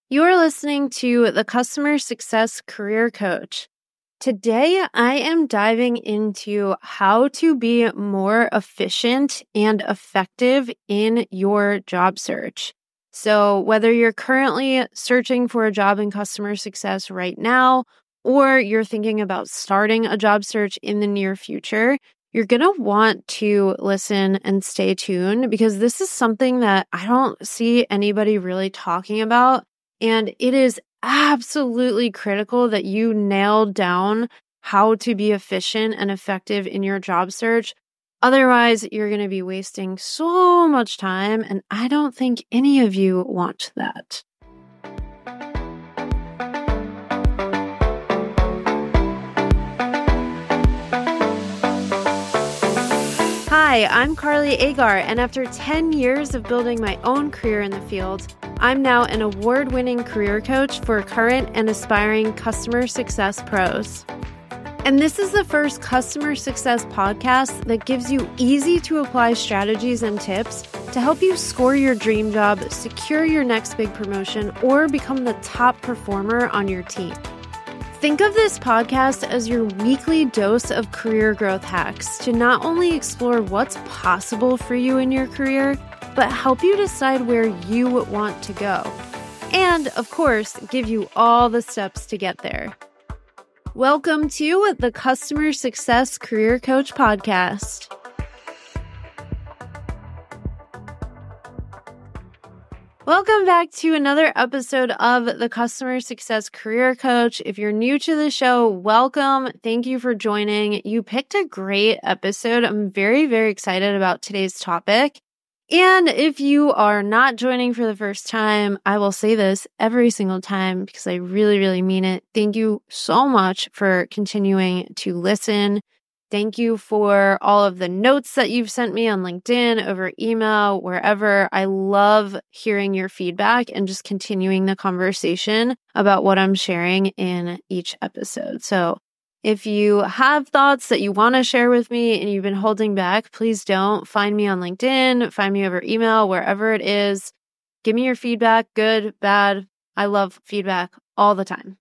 You are listening to the Customer Success Career Coach. Today, I am diving into how to be more efficient and effective in your job search. So whether you're currently searching for a job in customer success right now, or you're thinking about starting a job search in the near future, you're going to want to listen and stay tuned because this is something that I don't see anybody really talking about. And it is absolutely critical that you nail down how to be efficient and effective in your job search. Otherwise, you're going to be wasting so much time, and I don't think any of you want that. Hi, I'm Carly Agar, and after 10 years of building my own career in the field, I'm now an award-winning career coach for current and aspiring customer success pros. And this is the first customer success podcast that gives you easy-to-apply strategies and tips to help you score your dream job, secure your next big promotion, or become the top performer on your team. Think of this podcast as your weekly dose of career growth hacks to not only explore what's possible for you in your career, but help you decide where you want to go. And, of course, give you all the steps to get there. Welcome to the Customer Success Career Coach Podcast. Welcome back to another episode of the Customer Success Career Coach. If you're new to the show, welcome. Thank you for joining. You picked a great episode. I'm very, very excited about today's topic. And if you are not joining for the first time, I will say this every single time because I really, really mean it. Thank you so much for continuing to listen. Thank you for all of the notes that you've sent me on LinkedIn, over email, wherever. I love hearing your feedback and just continuing the conversation about what I'm sharing in each episode. So if you have thoughts that you want to share with me and you've been holding back, please don't. Find me on LinkedIn, find me over email, wherever it is. Give me your feedback, good, bad. I love feedback all the time.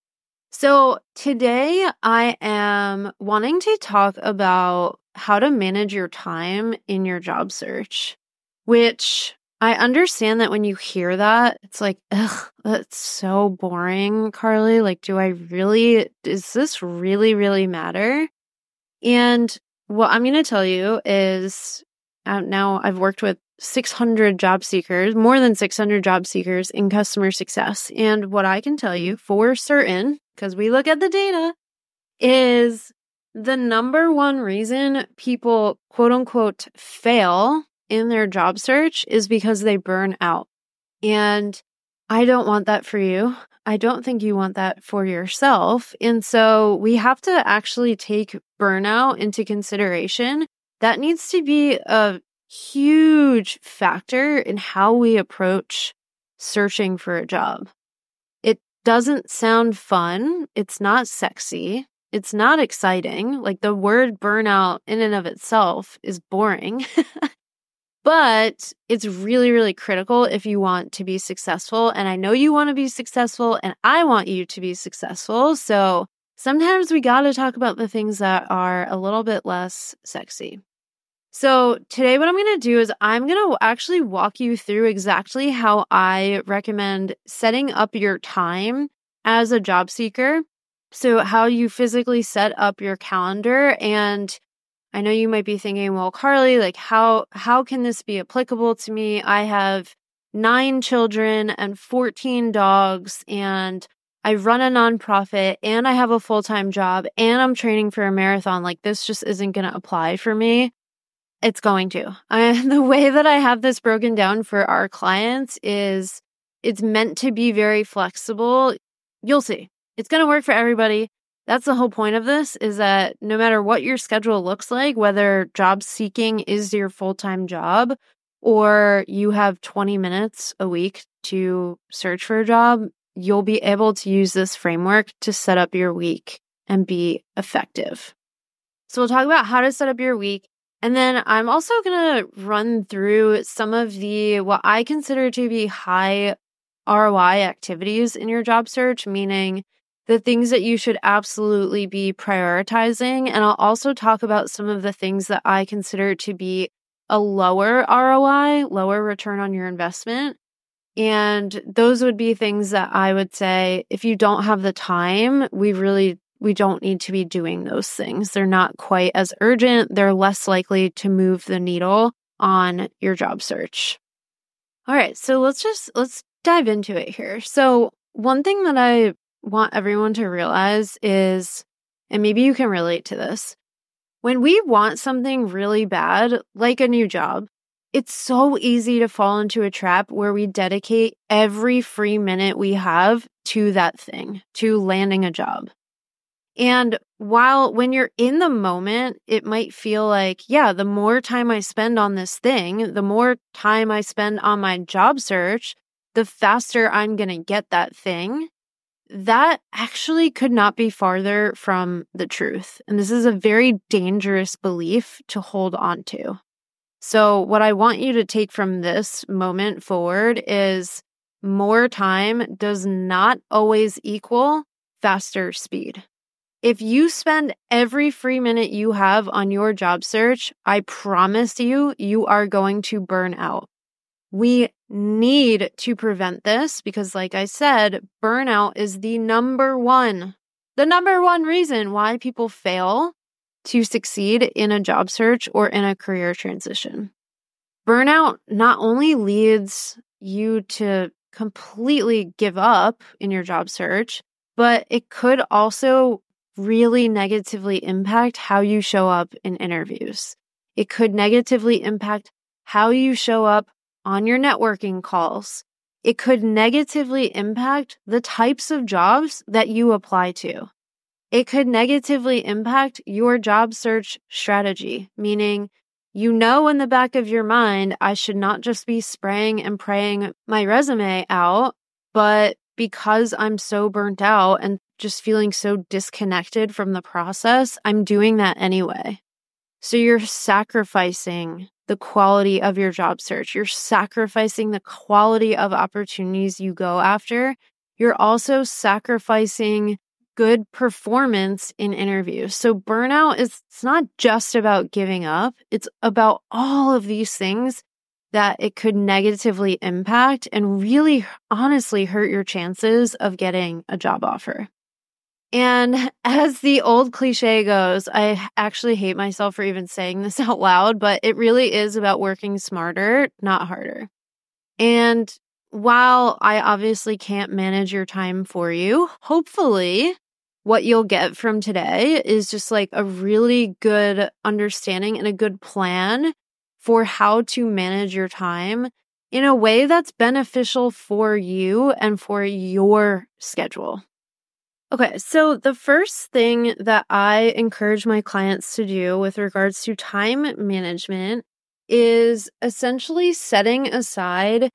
So today I am wanting to talk about how to manage your time in your job search, which I understand that when you hear that, it's like, ugh, that's so boring, Carly. Like, does this really matter? And what I'm going to tell you is now I've worked with 600 job seekers, more than 600 job seekers in customer success. And what I can tell you for certain, because we look at the data, is the number one reason people quote unquote fail in their job search is because they burn out. And I don't want that for you. I don't think you want that for yourself. And so we have to actually take burnout into consideration. That needs to be a huge factor in how we approach searching for a job. It doesn't sound fun. It's not sexy. It's not exciting. Like the word burnout in and of itself is boring, but it's really critical if you want to be successful. And I know you want to be successful and I want you to be successful. So sometimes we got to talk about the things that are a little bit less sexy. So today what I'm going to do is I'm going to actually walk you through exactly how I recommend setting up your time as a job seeker. So how you physically set up your calendar. And I know you might be thinking, well, Carly, like how can this be applicable to me? I have 9 children and 14 dogs and I run a nonprofit and I have a full-time job and I'm training for a marathon. Like this just isn't going to apply for me. It's going to. The way that I have this broken down for our clients is it's meant to be very flexible. You'll see. It's going to work for everybody. That's the whole point of this, is that no matter what your schedule looks like, whether job seeking is your full-time job or you have 20 minutes a week to search for a job, you'll be able to use this framework to set up your week and be effective. So we'll talk about how to set up your week. And then I'm also going to run through some of the, what I consider to be high ROI activities in your job search, meaning the things that you should absolutely be prioritizing. And I'll also talk about some of the things that I consider to be a lower ROI, lower return on your investment. And those would be things that I would say, if you don't have the time, we don't need to be doing those things. They're not quite as urgent. They're less likely to move the needle on your job search. All right, so let's dive into it here. So one thing that I want everyone to realize is, and maybe you can relate to this, when we want something really bad, like a new job, it's so easy to fall into a trap where we dedicate every free minute we have to that thing, to landing a job. And while when you're in the moment, it might feel like, yeah, the more time I spend on this thing, the more time I spend on my job search, the faster I'm going to get that thing. That actually could not be farther from the truth. And this is a very dangerous belief to hold on to. So what I want you to take from this moment forward is more time does not always equal faster speed. If you spend every free minute you have on your job search, I promise you, you are going to burn out. We need to prevent this because, like I said, burnout is the number one reason why people fail to succeed in a job search or in a career transition. Burnout not only leads you to completely give up in your job search, but it could also really negatively impact how you show up in interviews. It could negatively impact how you show up on your networking calls. It could negatively impact the types of jobs that you apply to. It could negatively impact your job search strategy, meaning you know in the back of your mind, I should not just be spraying and praying my resume out, but because I'm so burnt out and just feeling so disconnected from the process, I'm doing that anyway. So you're sacrificing the quality of your job search. You're sacrificing the quality of opportunities you go after. You're also sacrificing good performance in interviews. So burnout it's not just about giving up. It's about all of these things that it could negatively impact and really honestly hurt your chances of getting a job offer. And as the old cliche goes, I actually hate myself for even saying this out loud, but it really is about working smarter, not harder. And while I obviously can't manage your time for you, hopefully what you'll get from today is just like a really good understanding and a good plan for how to manage your time in a way that's beneficial for you and for your schedule. Okay, so the first thing that I encourage my clients to do with regards to time management is essentially setting aside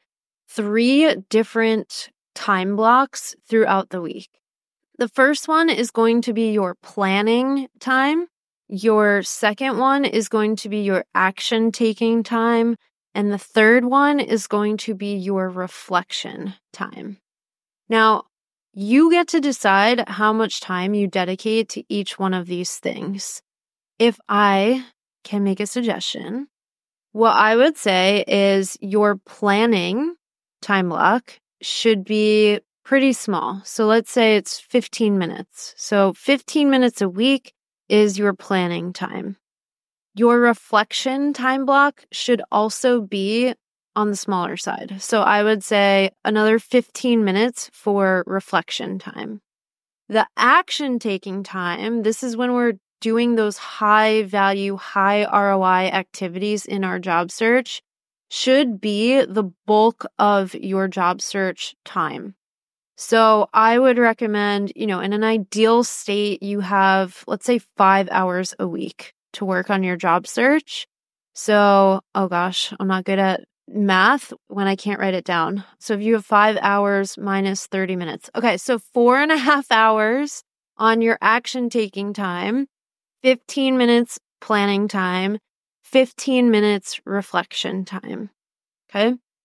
3 different time blocks throughout the week. The first one is going to be your planning time. Your second one is going to be your action taking time. And the third one is going to be your reflection time. Now, you get to decide how much time you dedicate to each one of these things. If I can make a suggestion, what I would say is your planning time block should be pretty small. So let's say it's 15 minutes. So 15 minutes a week is your planning time. Your reflection time block should also be on the smaller side. So I would say another 15 minutes for reflection time. The action taking time, this is when we're doing those high value, high ROI activities in our job search, should be the bulk of your job search time. So I would recommend, in an ideal state, you have, let's say 5 hours a week to work on your job search. So, oh gosh, I'm not good at math when I can't write it down. So if you have 5 hours minus 30 minutes. Okay, so 4.5 hours on your action taking time, 15 minutes planning time, 15 minutes reflection time. Okay.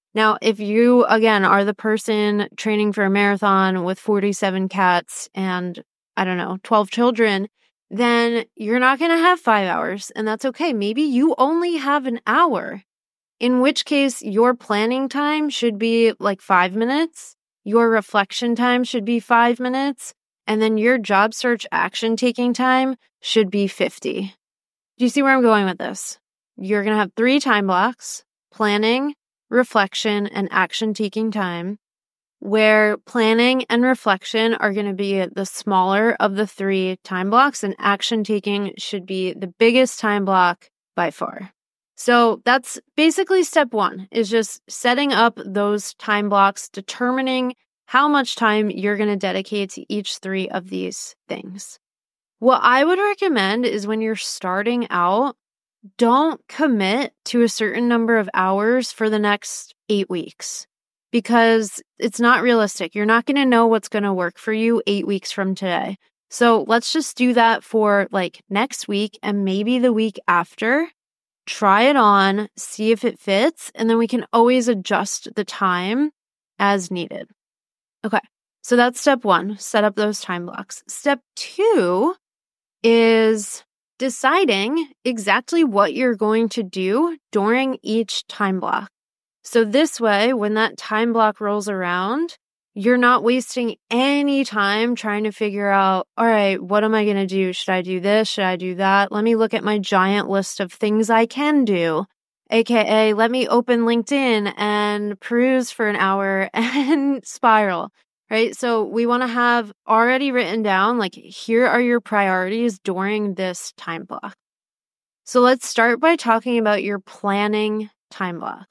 Now, if you, again, are the person training for a marathon with 47 cats and, 12 children, then you're not going to have 5 hours, and that's okay. Maybe you only have an hour, in which case your planning time should be like 5 minutes, your reflection time should be 5 minutes, and then your job search action taking time should be 50. Do you see where I'm going with this? You're going to have 3 time blocks: planning, reflection, and action taking time, where planning and reflection are going to be the smaller of the 3 time blocks, and action taking should be the biggest time block by far. So that's basically step 1, is just setting up those time blocks, determining how much time you're going to dedicate to each 3 of these things. What I would recommend is when you're starting out, don't commit to a certain number of hours for the next 8 weeks, because it's not realistic. You're not going to know what's going to work for you 8 weeks from today. So let's just do that for like next week and maybe the week after. Try it on, see if it fits, and then we can always adjust the time as needed. Okay, so that's step 1, set up those time blocks. Step 2 is deciding exactly what you're going to do during each time block. So this way, when that time block rolls around, you're not wasting any time trying to figure out, all right, what am I going to do? Should I do this? Should I do that? Let me look at my giant list of things I can do. AKA, let me open LinkedIn and peruse for an hour and spiral, right? So we want to have already written down, like, here are your priorities during this time block. So let's start by talking about your planning time block.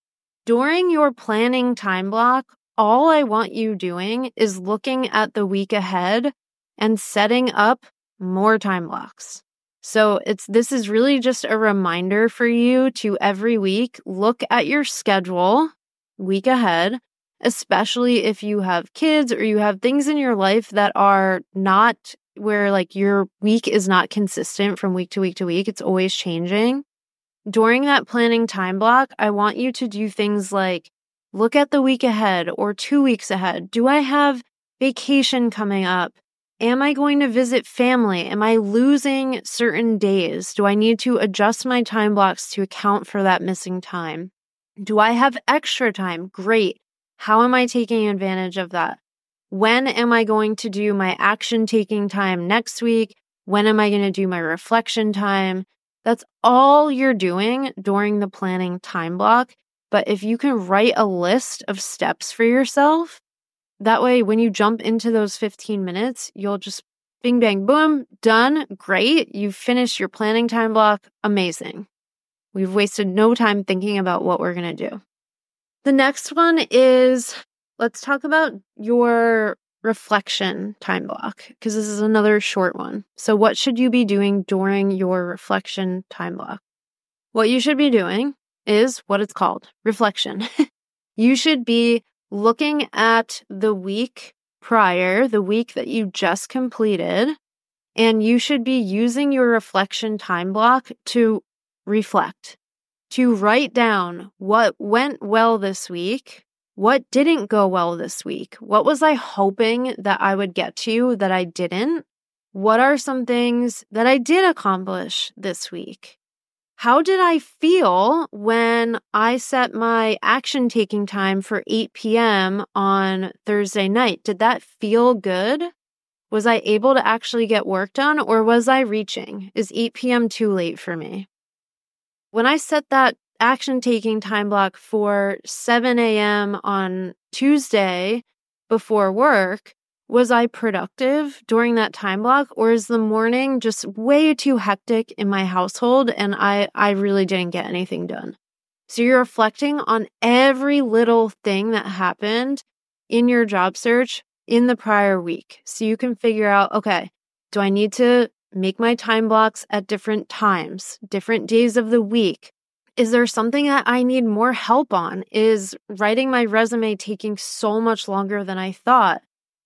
During your planning time block, all I want you doing is looking at the week ahead and setting up more time blocks. So this is really just a reminder for you to every week look at your schedule week ahead, especially if you have kids or you have things in your life that are not where like your week is not consistent from week to week to week. It's always changing. During that planning time block, I want you to do things like look at the week ahead or 2 weeks ahead. Do I have vacation coming up? Am I going to visit family? Am I losing certain days? Do I need to adjust my time blocks to account for that missing time? Do I have extra time? Great. How am I taking advantage of that? When am I going to do my action taking time next week? When am I going to do my reflection time? That's all you're doing during the planning time block. But if you can write a list of steps for yourself, that way when you jump into those 15 minutes, you'll just bing, bang, boom, done. Great. You've finished your planning time block. Amazing. We've wasted no time thinking about what we're going to do. The next one is, let's talk about your reflection time block, because this is another short one. So what should you be doing during your reflection time block? What you should be doing is what it's called, reflection. You should be looking at the week prior, the week that you just completed, and you should be using your reflection time block to reflect, to write down what went well this week, what didn't go well this week, what was I hoping that I would get to that I didn't, what are some things that I did accomplish this week. How did I feel when I set my action taking time for 8 p.m. on Thursday night? Did that feel good? Was I able to actually get work done, or was I reaching? Is 8 p.m. too late for me? When I set that action taking time block for 7 a.m. on Tuesday before work, was I productive during that time block, or is the morning just way too hectic in my household and I really didn't get anything done? So you're reflecting on every little thing that happened in your job search in the prior week. So you can figure out, okay, do I need to make my time blocks at different times, different days of the week? Is there something that I need more help on? Is writing my resume taking so much longer than I thought?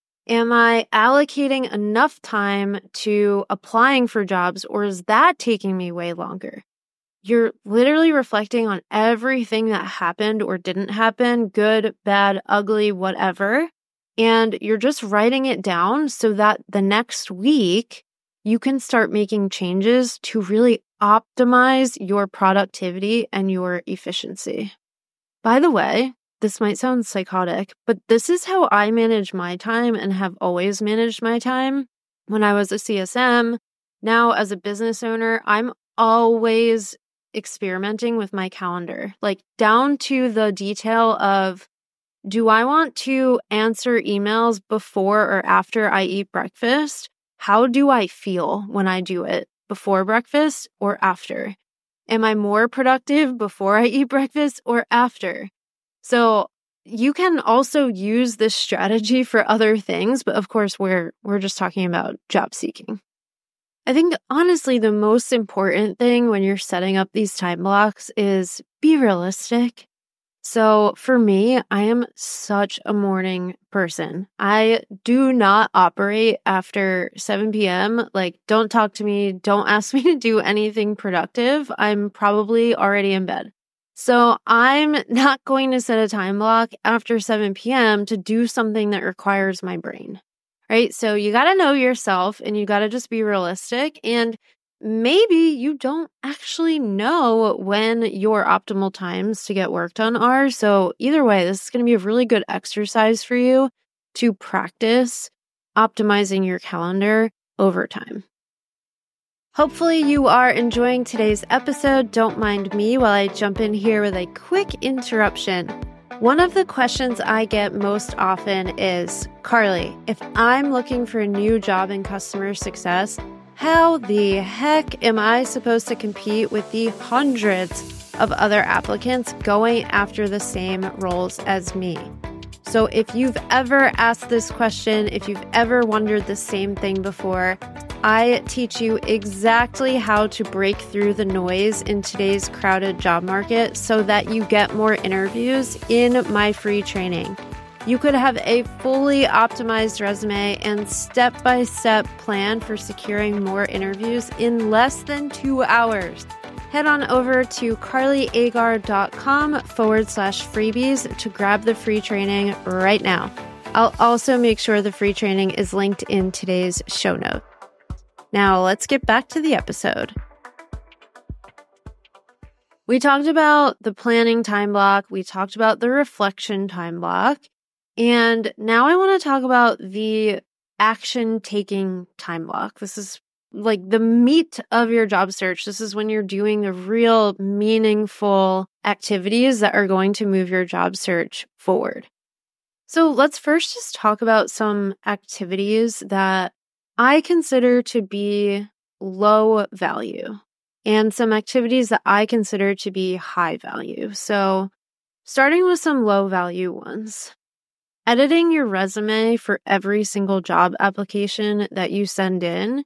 Am I allocating enough time to applying for jobs, or is that taking me way longer? you're literally reflecting on everything that happened or didn't happen, good, bad, ugly, whatever. And you're just writing it down so that the next week you can start making changes to really optimize your productivity and your efficiency. By the way, this might sound psychotic, but this is how I manage my time and have always managed my time. When I was a CSM, now as a business owner, I'm always experimenting with my calendar, like down to the detail of, do I want to answer emails before or after I eat breakfast? How do I feel when I do it? Before breakfast or after? Am I more productive before I eat breakfast or after? So you can also use this strategy for other things, but of course we're just talking about job seeking. I think honestly the most important thing when you're setting up these time blocks is be realistic. So for me, I am such a morning person. I do not operate after 7 p.m. Like, don't talk to me. Don't ask me to do anything productive. I'm probably already in bed. So I'm not going to set a time block after 7 p.m. to do something that requires my brain, right? So you got to know yourself and you got to just be realistic. And maybe you don't actually know when your optimal times to get work done are. So either way, this is going to be a really good exercise for you to practice optimizing your calendar over time. Hopefully you are enjoying today's episode. Don't mind me while I jump in here with a quick interruption. One of the questions I get most often is, Carly, if I'm looking for a new job in customer success, how the heck am I supposed to compete with the hundreds of other applicants going after the same roles as me? So if you've ever asked this question, if you've ever wondered the same thing before, I teach you exactly how to break through the noise in today's crowded job market so that you get more interviews in my free training. You could have a fully optimized resume and step-by-step plan for securing more interviews in less than 2 hours. Head on over to carlyagar.com/freebies to grab the free training right now. I'll also make sure the free training is linked in today's show notes. Now let's get back to the episode. We talked about the planning time block. We talked about the reflection time block. And now I want to talk about the action-taking time block. This is like the meat of your job search. This is when you're doing the real meaningful activities that are going to move your job search forward. So let's first just talk about some activities that I consider to be low value and some activities that I consider to be high value. So starting with some low value ones. Editing your resume for every single job application that you send in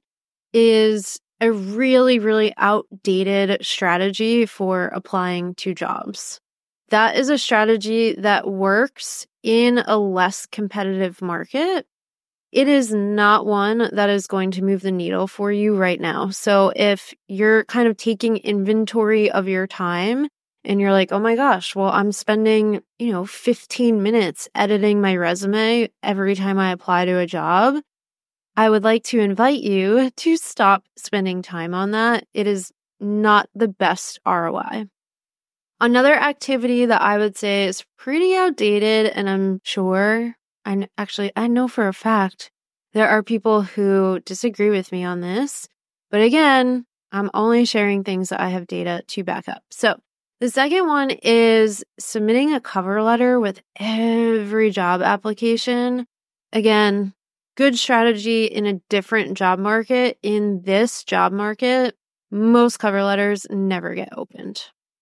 is a really, really outdated strategy for applying to jobs. That is a strategy that works in a less competitive market. It is not one that is going to move the needle for you right now. So if you're kind of taking inventory of your time and you're like, oh my gosh, well, I'm spending, 15 minutes editing my resume every time I apply to a job, I would like to invite you to stop spending time on that. It is not the best ROI. Another activity that I would say is pretty outdated, and I'm sure, I know for a fact there are people who disagree with me on this. But again, I'm only sharing things that I have data to back up. So the second one is submitting a cover letter with every job application. Again, good strategy in a different job market. In this job market, most cover letters never get opened.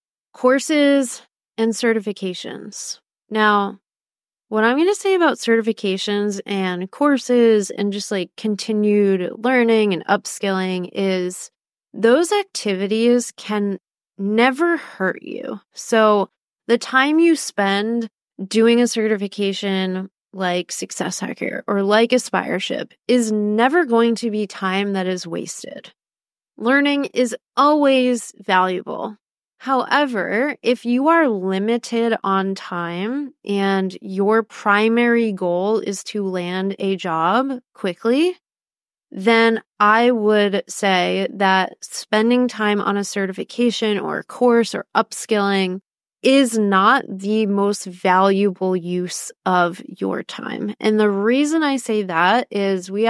Courses and certifications. Now, what I'm going to say about certifications and courses and just like continued learning and upskilling is those activities can never hurt you. So the time you spend doing a certification like Success Hacker or like Aspireship is never going to be time that is wasted. Learning is always valuable. However, if you are limited on time and your primary goal is to land a job quickly, then I would say that spending time on a certification or a course or upskilling is not the most valuable use of your time. And the reason I say that is we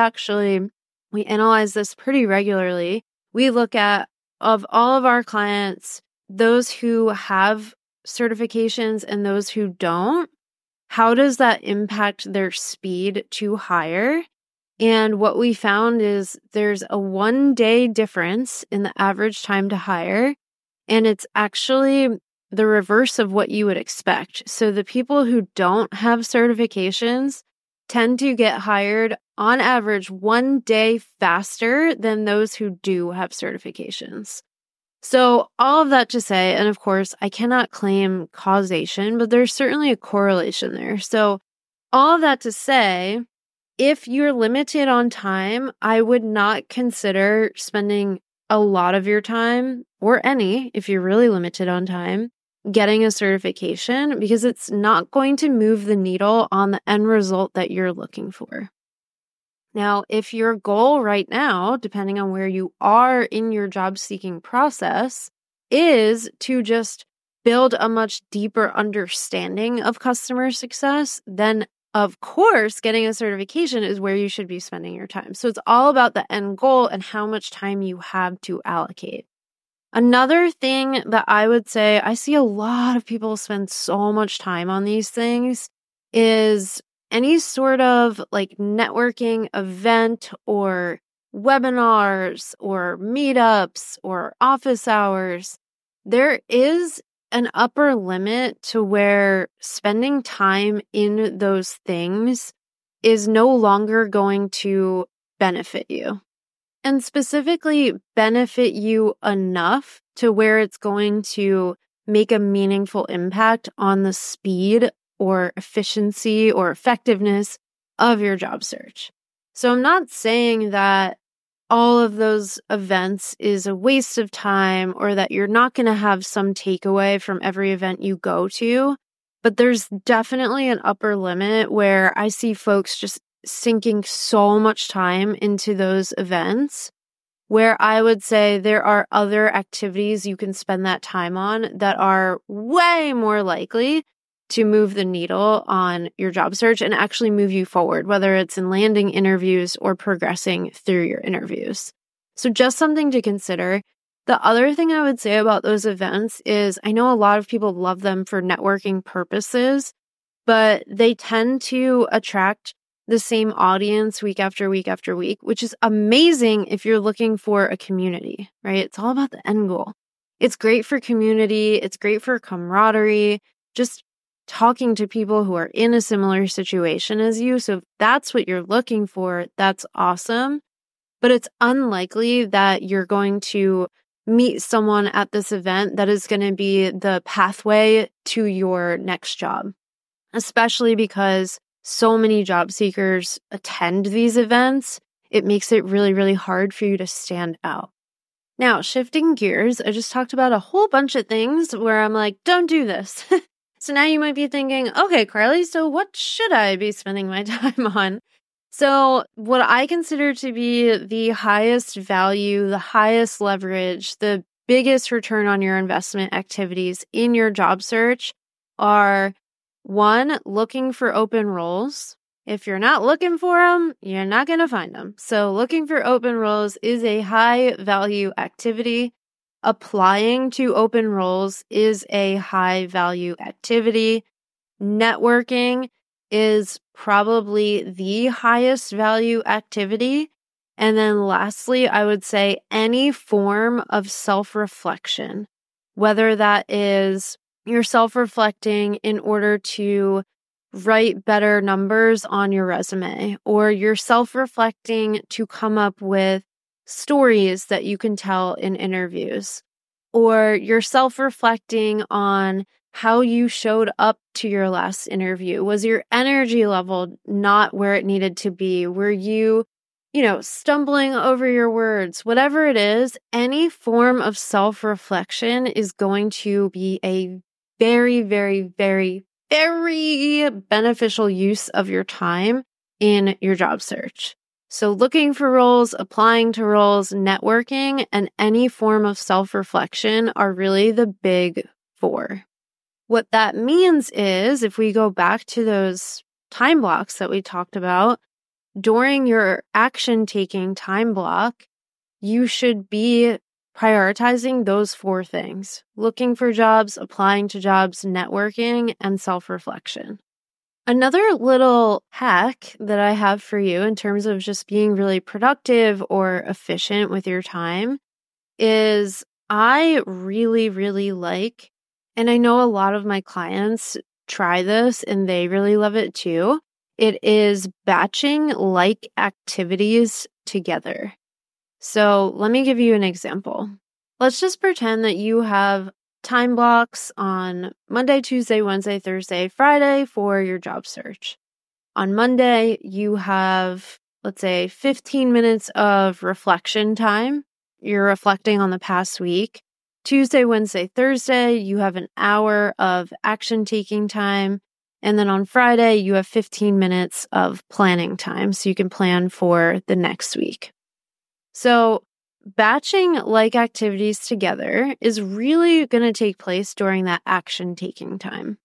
analyze this pretty regularly. We look at, of all of our clients, those who have certifications and those who don't, how does that impact their speed to hire? And what we found is there's a 1-day difference in the average time to hire, and it's actually the reverse of what you would expect. So the people who don't have certifications tend to get hired on average 1 day faster than those who do have certifications. So all of that to say, and of course, I cannot claim causation, but there's certainly a correlation there. So all of that to say, if you're limited on time, I would not consider spending a lot of your time, or any, if you're really limited on time, getting a certification, because it's not going to move the needle on the end result that you're looking for. Now, if your goal right now, depending on where you are in your job seeking process, is to just build a much deeper understanding of customer success, then of course, getting a certification is where you should be spending your time. So it's all about the end goal and how much time you have to allocate. Another thing that I would say, I see a lot of people spend so much time on these things, is any sort of like networking event or webinars or meetups or office hours. There is an upper limit to where spending time in those things is no longer going to benefit you. And specifically benefit you enough to where it's going to make a meaningful impact on the speed or efficiency or effectiveness of your job search. So I'm not saying that all of those events is a waste of time or that you're not going to have some takeaway from every event you go to, but there's definitely an upper limit where I see folks just sinking so much time into those events, where I would say there are other activities you can spend that time on that are way more likely to move the needle on your job search and actually move you forward, whether it's in landing interviews or progressing through your interviews. So just something to consider. The other thing I would say about those events is I know a lot of people love them for networking purposes, but they tend to attract the same audience week after week after week, which is amazing if you're looking for a community, right? It's all about the end goal. It's great for community. It's great for camaraderie, just talking to people who are in a similar situation as you. So if that's what you're looking for, that's awesome. But it's unlikely that you're going to meet someone at this event that is going to be the pathway to your next job, especially because so many job seekers attend these events. It makes it really, really hard for you to stand out. Now, shifting gears, I just talked about a whole bunch of things where I'm like, don't do this. So now you might be thinking, okay, Carly, so what should I be spending my time on? So what I consider to be the highest value, the highest leverage, the biggest return on your investment activities in your job search are: 1, looking for open roles. If you're not looking for them, you're not going to find them. So looking for open roles is a high value activity. Applying to open roles is a high value activity. Networking is probably the highest value activity. And then lastly, I would say any form of self-reflection, whether that is you're self-reflecting in order to write better numbers on your resume, or you're self-reflecting to come up with stories that you can tell in interviews, or you're self-reflecting on how you showed up to your last interview. Was your energy level not where it needed to be? Were you stumbling over your words, whatever it is, any form of self-reflection is going to be a very, very, very, very beneficial use of your time in your job search. So looking for roles, applying to roles, networking, and any form of self-reflection are really the big four. What that means is, if we go back to those time blocks that we talked about, during your action-taking time block, you should be prioritizing those four things: looking for jobs, applying to jobs, networking, and self-reflection. Another little hack that I have for you in terms of just being really productive or efficient with your time is I really, really like, and I know a lot of my clients try this and they really love it too. It is batching like activities together. So let me give you an example. Let's just pretend that you have time blocks on Monday, Tuesday, Wednesday, Thursday, Friday for your job search. On Monday, you have, let's say, 15 minutes of reflection time. You're reflecting on the past week. Tuesday, Wednesday, Thursday, you have an hour of action-taking time. And then on Friday, you have 15 minutes of planning time, so you can plan for the next week. So batching like activities together is really going to take place during that action-taking time.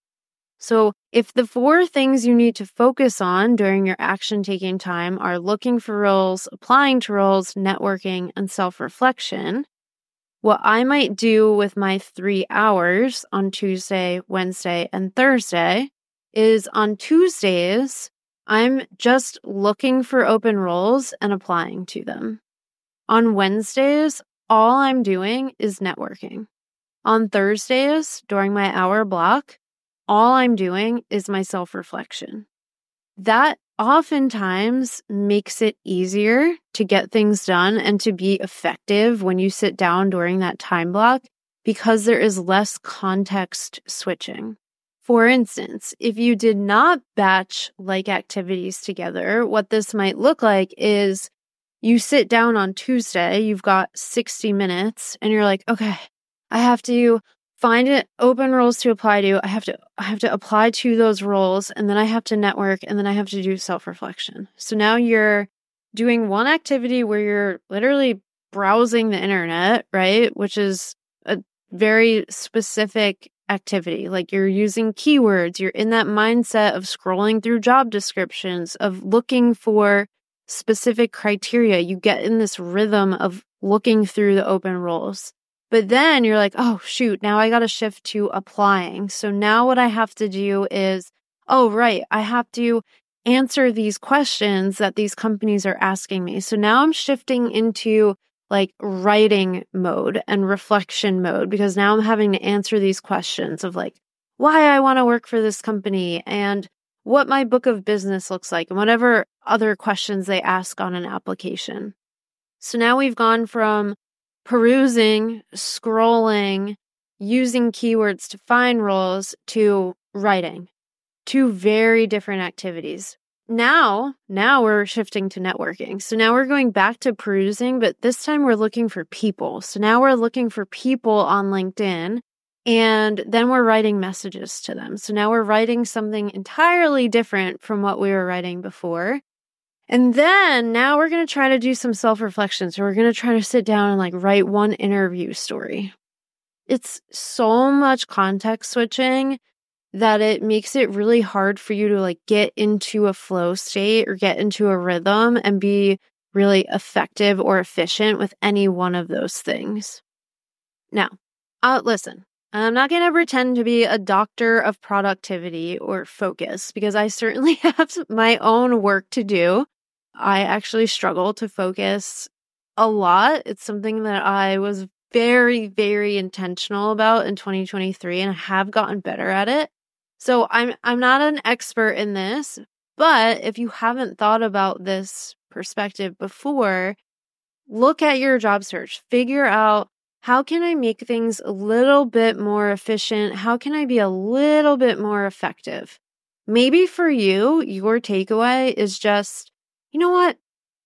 So if the four things you need to focus on during your action-taking time are looking for roles, applying to roles, networking, and self-reflection, what I might do with my 3 hours on Tuesday, Wednesday, and Thursday is on Tuesdays, I'm just looking for open roles and applying to them. On Wednesdays, all I'm doing is networking. On Thursdays, during my hour block, all I'm doing is my self-reflection. That oftentimes makes it easier to get things done and to be effective when you sit down during that time block because there is less context switching. For instance, if you did not batch like activities together, what this might look like is you sit down on Tuesday, you've got 60 minutes, and you're like, okay, I have to find it, open roles to apply to. I have to apply to those roles, and then I have to network, and then I have to do self-reflection. So now you're doing one activity where you're literally browsing the internet, right? Which is a very specific activity. Like you're using keywords, you're in that mindset of scrolling through job descriptions, of looking for specific criteria. You get in this rhythm of looking through the open roles. But then you're like, oh, shoot, now I got to shift to applying. So now what I have to do is, oh, right, I have to answer these questions that these companies are asking me. So now I'm shifting into like writing mode and reflection mode because now I'm having to answer these questions of like why I want to work for this company and what my book of business looks like and whatever other questions they ask on an application. So now we've gone from perusing, scrolling, using keywords to find roles to writing. Two very different activities. Now we're shifting to networking. So now we're going back to perusing, but this time we're looking for people. So now we're looking for people on LinkedIn. And then we're writing messages to them. So now we're writing something entirely different from what we were writing before. And then now we're going to try to do some self-reflection. So we're going to try to sit down and like write one interview story. It's so much context switching that it makes it really hard for you to like get into a flow state or get into a rhythm and be really effective or efficient with any one of those things. Now, listen. I'm not going to pretend to be a doctor of productivity or focus because I certainly have my own work to do. I actually struggle to focus a lot. It's something that I was very, very intentional about in 2023 and I have gotten better at it. So I'm not an expert in this, but if you haven't thought about this perspective before, look at your job search, figure out how can I make things a little bit more efficient? How can I be a little bit more effective? Maybe for you, your takeaway is just, you know what?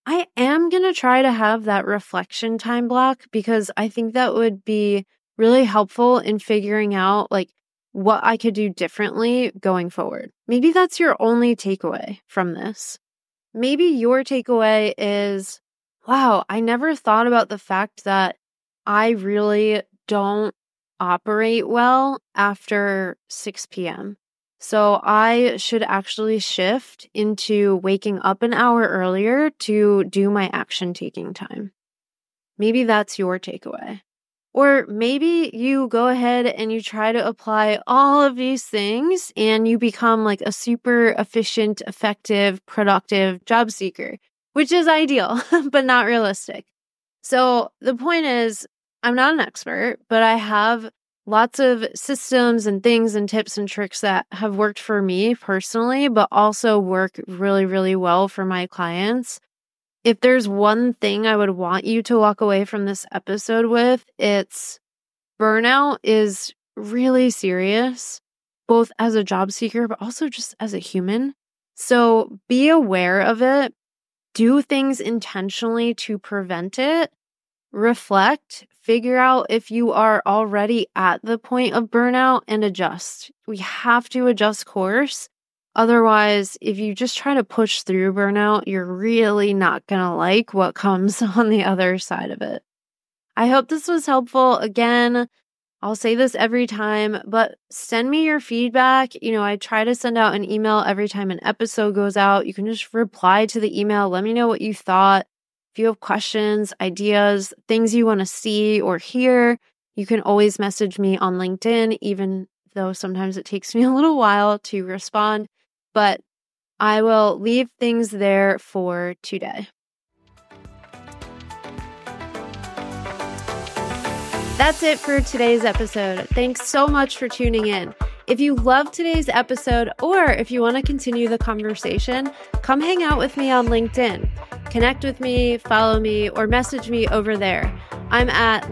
I am going to try to have that reflection time block because I think that would be really helpful in figuring out like what I could do differently going forward. Maybe that's your only takeaway from this. Maybe your takeaway is, wow, I never thought about the fact that I really don't operate well after 6 p.m. So I should actually shift into waking up an hour earlier to do my action taking time. Maybe that's your takeaway. Or maybe you go ahead and you try to apply all of these things and you become like a super efficient, effective, productive job seeker, which is ideal, but not realistic. So the point is, I'm not an expert, but I have lots of systems and things and tips and tricks that have worked for me personally, but also work really, really well for my clients. If there's one thing I would want you to walk away from this episode with, it's burnout is really serious, both as a job seeker, but also just as a human. So be aware of it, do things intentionally to prevent it, reflect, figure out if you are already at the point of burnout and adjust. We have to adjust course. Otherwise, if you just try to push through burnout, you're really not going to like what comes on the other side of it. I hope this was helpful. Again, I'll say this every time, but send me your feedback. I try to send out an email every time an episode goes out. You can just reply to the email. Let me know what you thought. If you have questions, ideas, things you want to see or hear, you can always message me on LinkedIn, even though sometimes it takes me a little while to respond. But I will leave things there for today. That's it for today's episode. Thanks so much for tuning in. If you loved today's episode, or if you want to continue the conversation, come hang out with me on LinkedIn. Connect with me, follow me, or message me over there. I'm at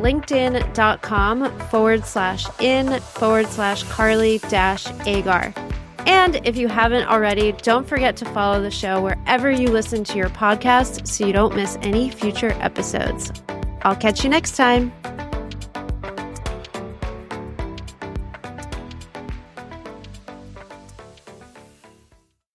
linkedin.com/in/Carly-Agar. And if you haven't already, don't forget to follow the show wherever you listen to your podcast so you don't miss any future episodes. I'll catch you next time.